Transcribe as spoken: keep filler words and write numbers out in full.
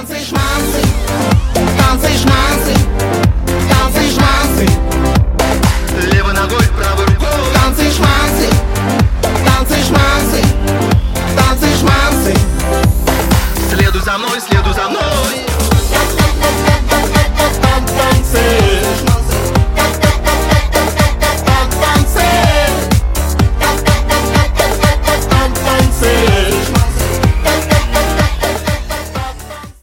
Танцы шманцы, танцы шманцы, танцы шманцы. Левой ногой, правой рукой. Танцы шманцы, танцы шманцы, танцы шманцы. Следуй за мной, следуй за мной.